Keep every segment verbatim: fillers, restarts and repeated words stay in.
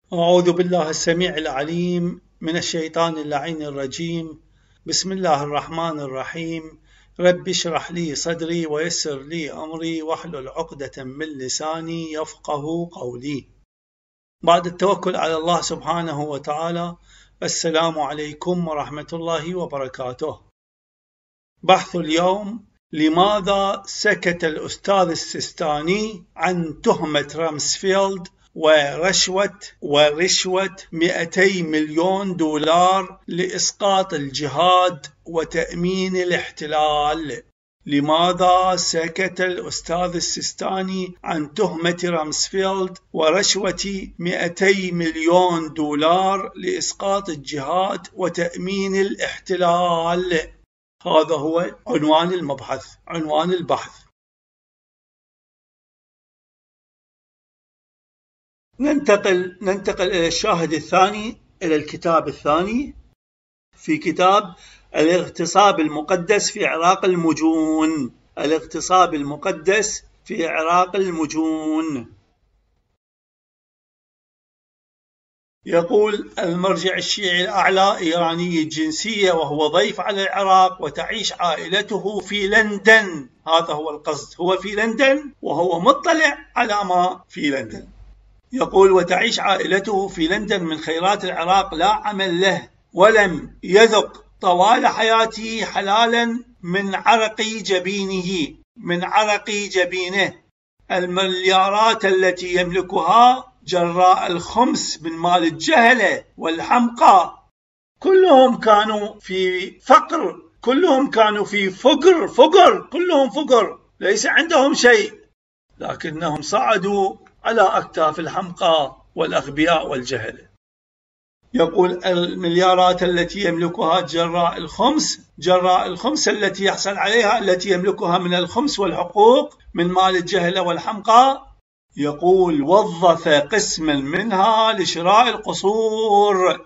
أعوذ بالله السميع العليم من الشيطان اللعين الرجيم. بسم الله الرحمن الرحيم. رب اشرح لي صدري ويسر لي أمري واحلل عقدة من لساني يفقه قولي. بعد التوكل على الله سبحانه وتعالى، السلام عليكم ورحمة الله وبركاته. بحث اليوم: لماذا سكت الأستاذ السيستاني عن تهمة رامسفيلد ورشوة ورشوة مئتي مليون دولار لإسقاط الجهاد وتأمين الاحتلال؟ لماذا سكت الأستاذ السيستاني عن تهمة رامسفيلد ورشوة مئتي مليون دولار لإسقاط الجهاد وتأمين الاحتلال؟ هذا هو عنوان المبحث، عنوان البحث. ننتقل ننتقل إلى الشاهد الثاني، إلى الكتاب الثاني في كتاب الاغتصاب المقدس في عراق المجون. الاغتصاب المقدس في عراق المجون. يقول المرجع الشيعي الأعلى إيراني الجنسية وهو ضيف على العراق، وتعيش عائلته في لندن. هذا هو القصد، هو في لندن وهو مطلع على ما في لندن. يقول: وتعيش عائلته في لندن من خيرات العراق، لا عمل له ولم يذق طوال حياته حلالا من عرق جبينه من عرق جبينه المليارات التي يملكها جراء الخمس من مال الجهلة والحمقى. كلهم كانوا في فقر، كلهم كانوا في فقر فقر كلهم فقر، ليس عندهم شيء، لكنهم صعدوا على أكتاف الحمقى والأغبياء والجهلة. يقول: المليارات التي يملكها جراء الخمس جراء الخمس التي يحصل عليها، التي يملكها من الخمس والحقوق من مال الجهلة والحمقى. يقول: وظف قسما منها لشراء القصور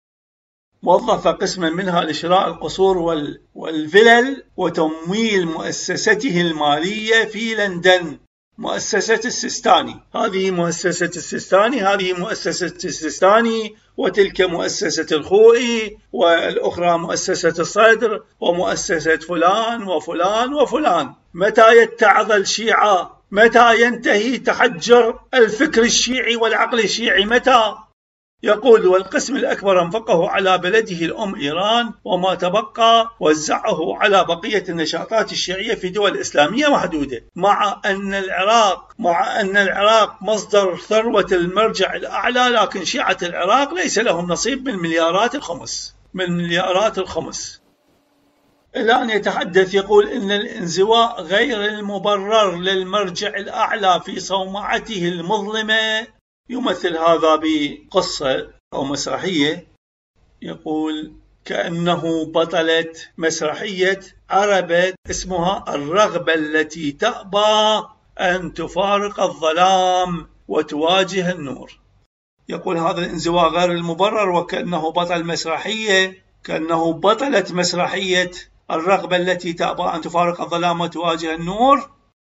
وظف قسما منها لشراء القصور والفلل وتمويل مؤسسته المالية في لندن، مؤسسة السيستاني. هذه مؤسسة السيستاني هذه مؤسسة السيستاني وتلك مؤسسة الخوئي، والأخرى مؤسسة الصدر، ومؤسسة فلان وفلان وفلان. متى يتعظ الشيعة؟ متى ينتهي تحجر الفكر الشيعي والعقل الشيعي؟ متى؟ يقول: والقسم الأكبر أنفقه على بلده الأم إيران، وما تبقى وزعه على بقية النشاطات الشيعية في دول إسلامية محدودة. مع أن العراق مع أن العراق مصدر ثروة المرجع الأعلى، لكن شيعة العراق ليس لهم نصيب من مليارات الخمس من مليارات الخمس. الآن يتحدث، يقول: إن الانزواء غير المبرر للمرجع الأعلى في صومعته المظلمة يمثل هذا بقصة أو مسرحية. يقول: كأنه بطلة مسرحية عربة اسمها الرغبة التي تأبى أن تفارق الظلام وتواجه النور. يقول: هذا الانزواء غير المبرر، وكأنه بطل مسرحية كأنه بطلة مسرحية الرغبة التي تأبى أن تفارق الظلام وتواجه النور.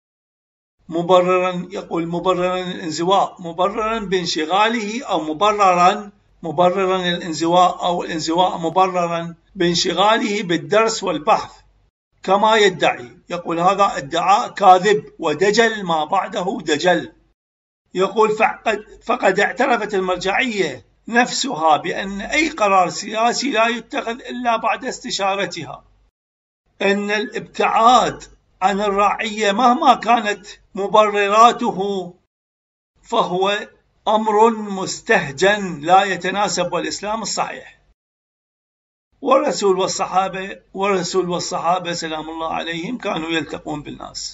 مبررا، يقول: مبررا الانزواء مبررا بانشغاله أو مبررا مبررا الانزواء أو الانزواء مبررا بانشغاله بالدرس والبحث كما يدعي. يقول: هذا ادعاء كاذب ودجل ما بعده دجل. يقول: فقد, فقد اعترفت المرجعية نفسها بأن أي قرار سياسي لا يتخذ إلا بعد استشارتها، أن الابتعاد عن الرعية مهما كانت مبرراته فهو أمر مستهجن لا يتناسب والإسلام الصحيح. والرسول والصحابة والرسول والصحابة سلام الله عليهم كانوا يلتقون بالناس.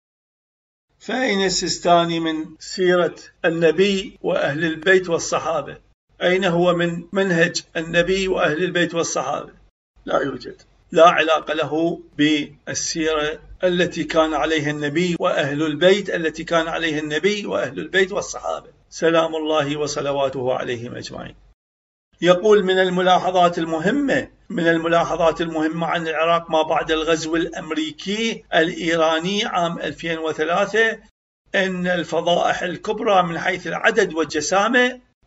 فأين السيستاني من سيرة النبي وأهل البيت والصحابة؟ أين هو من منهج النبي وأهل البيت والصحابة؟ لا يوجد، لا علاقة له بالسيرة التي كان عليها النبي وأهل البيت التي كان عليها النبي وأهل البيت والصحابة سلام الله وصلواته عليهم أجمعين. يقول: من الملاحظات المهمة من الملاحظات المهمة عن العراق ما بعد الغزو الأمريكي الإيراني عام ألفين وثلاثة أن الفضائح الكبرى من حيث العدد والجسامة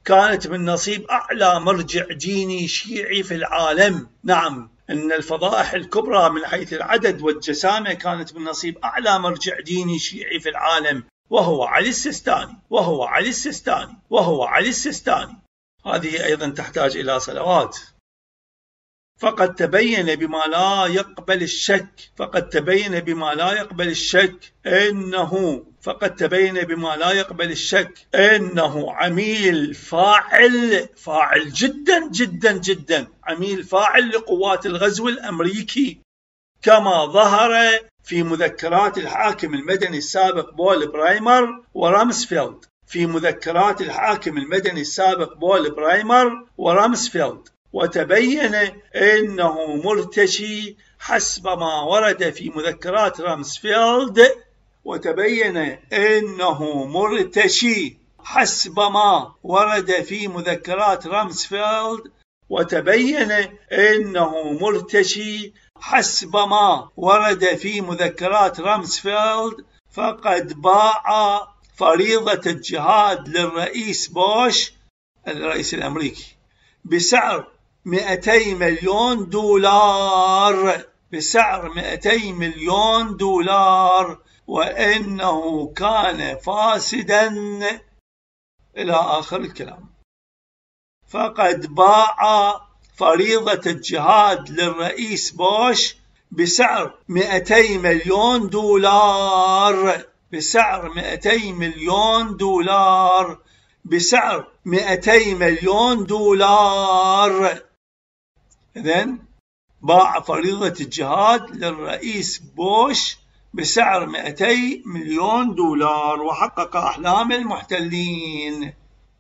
كانت من نصيب أعلى مرجع ديني شيعي في العالم. نعم، أن الفضائح الكبرى من حيث العدد والجسامة كانت من نصيب أعلى مرجع ديني شيعي في العالم، وهو علي السيستاني وهو علي السيستاني وهو علي السيستاني. هذه أيضا تحتاج إلى صلوات. فقد تبين بما لا يقبل الشك فقد تبين بما لا يقبل الشك إنه فقد تبين بما لا يقبل الشك إنه عميل فاعل فاعل جدا جدا جدا عميل فاعل لقوات الغزو الأمريكي، كما ظهر في مذكرات الحاكم المدني السابق بول برايمر ورامسفيلد في مذكرات الحاكم المدني السابق بول برايمر ورامسفيلد وتبين إنه مرتشي حسب ما ورد في مذكرات رامسفيلد وتبين إنه مرتشي حسب ما ورد في مذكرات رامسفيلد وتبين إنه مرتشي حسب ما ورد في مذكرات رامسفيلد فقد باع فريضة الجهاد للرئيس بوش الرئيس الأمريكي بسعر مئتي مليون دولار بسعر مئتي مليون دولار وإنه كان فاسدا إلى آخر الكلام. فقد باع فريضة الجهاد للرئيس بوش بسعر مئتي مليون دولار بسعر مئتي مليون دولار بسعر مئتي مليون دولار. إذن باع فريضة الجهاد للرئيس بوش بسعر مئتي مليون دولار وحقق أحلام المحتلين.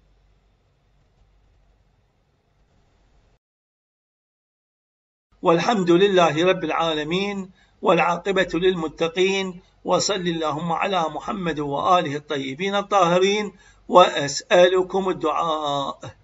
والحمد لله رب العالمين والعاقبة للمتقين، وصل اللهم على محمد وآله الطيبين الطاهرين، وأسألكم الدعاء.